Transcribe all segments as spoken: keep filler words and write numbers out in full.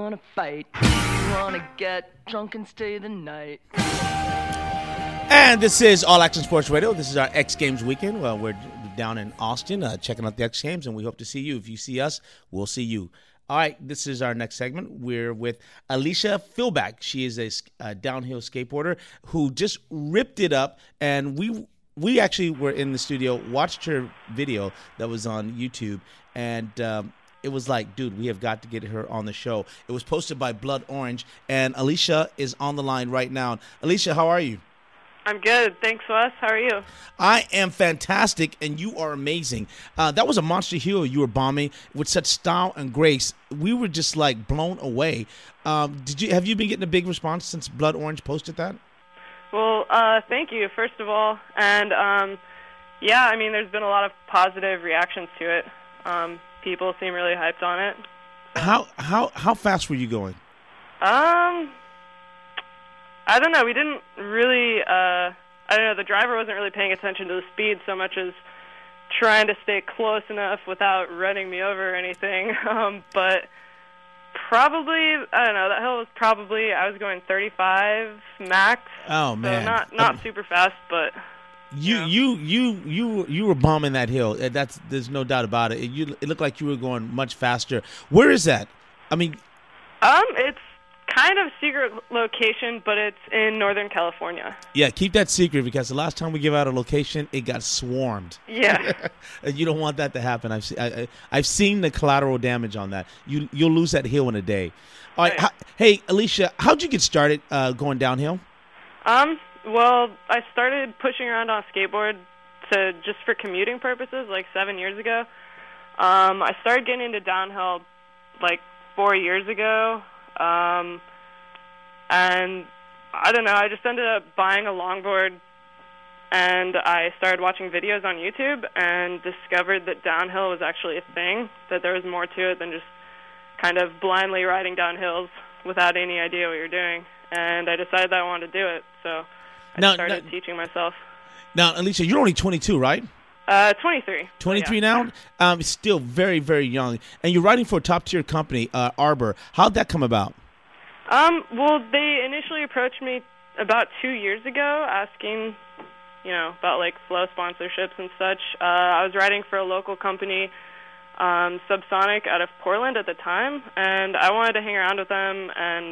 wanna fight? You wanna get drunk and stay the night? And this is All Action Sports Radio. This is our X Games weekend. Well, we're down in Austin uh, checking out the X Games, and we hope to see you. If you see us, we'll see you. All right, this is our next segment. We're with Alicia Philback. She is a, a downhill skateboarder who just ripped it up, and we we actually were in the studio, watched her video that was on YouTube, and um, it was like, dude, we have got to get her on the show. It was posted by Blood Orange, and Alicia is on the line right now. Alicia, how are you? I'm good. Thanks, Wes. How are you? I am fantastic, and you are amazing. Uh, that was a monster heel you were bombing with such style and grace. We were just, like, blown away. Um, did you have you been getting a big response since Blood Orange posted that? Well, uh, thank you, first of all. And, um, yeah, I mean, there's been a lot of positive reactions to it. Um, people seem really hyped on it. So. How how how fast were you going? Um... I don't know. We didn't really, uh, I don't know, the driver wasn't really paying attention to the speed so much as trying to stay close enough without running me over or anything. Um, but probably, I don't know, that hill was probably, I was going thirty-five max. Oh, man. So not, not super fast, but... You, you you you you were bombing that hill. That's There's no doubt about it. It, you, it looked like you were going much faster. Where is that? I mean... Um, it's kind of secret location, but it's in Northern California. Yeah, keep that secret because the last time we give out a location, it got swarmed. Yeah. You don't want that to happen. I've se- I, I, I've seen the collateral damage on that. You you'll lose that hill in a day. All right. Right. How, hey, Alicia, how'd you get started uh, going downhill? Um. Well, I started pushing around on a skateboard to just for commuting purposes, like seven years ago. Um. I started getting into downhill like four years ago. Um, and I don't know, I just ended up buying a longboard, and I started watching videos on YouTube and discovered that downhill was actually a thing, that there was more to it than just kind of blindly riding down hills without any idea what you're doing. And I decided that I wanted to do it, so I Now- started now- teaching myself. Now, Alicia, you're only twenty-two, right? Uh, twenty-three. twenty-three Yeah. now? Um, still very, very young. And you're writing for a top-tier company, uh, Arbor. How'd that come about? Um, well, they initially approached me about two years ago asking, you know, about, like, flow sponsorships and such. Uh, I was writing for a local company, um, Subsonic, out of Portland at the time, and I wanted to hang around with them and,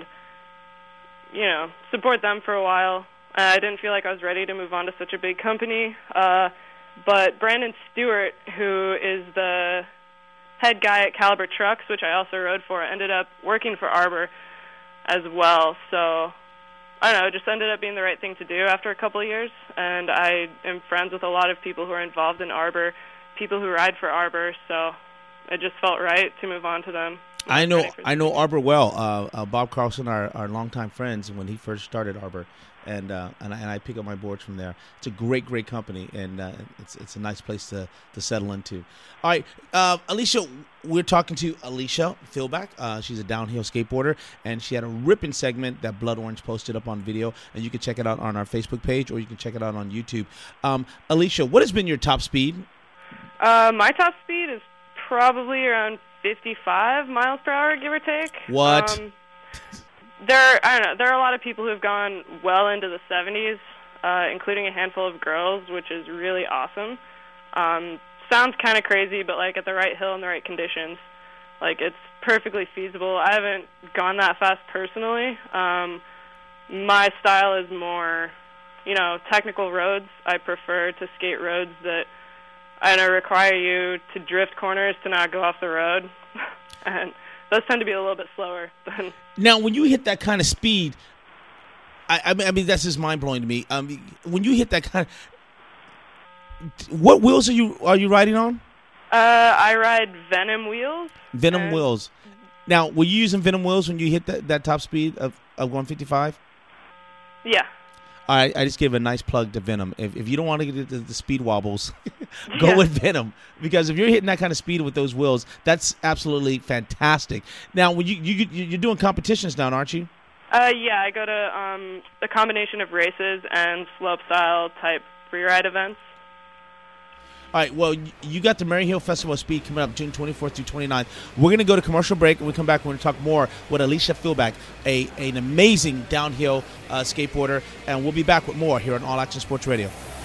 you know, support them for a while. Uh, I didn't feel like I was ready to move on to such a big company. Uh, but Brandon Stewart, who is the head guy at Caliber Trucks, which I also rode for, ended up working for Arbor as well. So, I don't know, it just ended up being the right thing to do after a couple of years. And I am friends with a lot of people who are involved in Arbor, people who ride for Arbor, so it just felt right to move on to them. I know I know Arbor well. Uh, uh, Bob Carlson, our, our longtime friends, when he first started Arbor. And uh, and, I, and I pick up my boards from there. It's a great, great company, and uh, it's it's a nice place to, to settle into. All right, uh, Alicia, we're talking to Alicia Philback. Uh, she's a downhill skateboarder, and she had a ripping segment that Blood Orange posted up on video, and you can check it out on our Facebook page, or you can check it out on YouTube. Um, Alicia, what has been your top speed? Uh, my top speed is probably around fifty-five miles per hour, give or take. What? Um, There, I don't know. There are a lot of people who've gone well into the seventies, uh, including a handful of girls, which is really awesome. Um, sounds kind of crazy, but like at the right hill and the right conditions, like it's perfectly feasible. I haven't gone that fast personally. Um, my style is more, you know, technical roads. I prefer to skate roads that I don't know require you to drift corners to not go off the road, and those tend to be a little bit slower than. Now, when you hit that kind of speed, I, I mean, I mean that's just mind blowing to me. Um, when you hit that kind of, what wheels are you are you riding on? Uh, I ride Venom wheels. Venom and- wheels. Now, were you using Venom wheels when you hit that, that top speed of of one fifty-five? Yeah. All right, I just gave a nice plug to Venom. If if you don't want to get the, the speed wobbles, go Yeah. with Venom, because if you're hitting that kind of speed with those wheels, that's absolutely fantastic. Now, when you you you're doing competitions now, aren't you? Uh, yeah, I go to um, a combination of races and slope style type freeride events. All right, well, you got the Mary Hill Festival of Speed coming up June twenty-fourth through twenty-ninth. We're going to go to commercial break, and we come back and we're going to talk more with Alicia Philback, a, an amazing downhill uh, skateboarder, and we'll be back with more here on All Action Sports Radio.